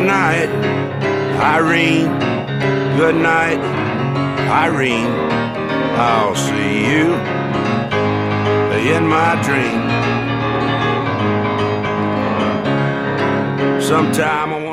night, Irene. Good night, Irene. I'll see you in my dream. Sometime I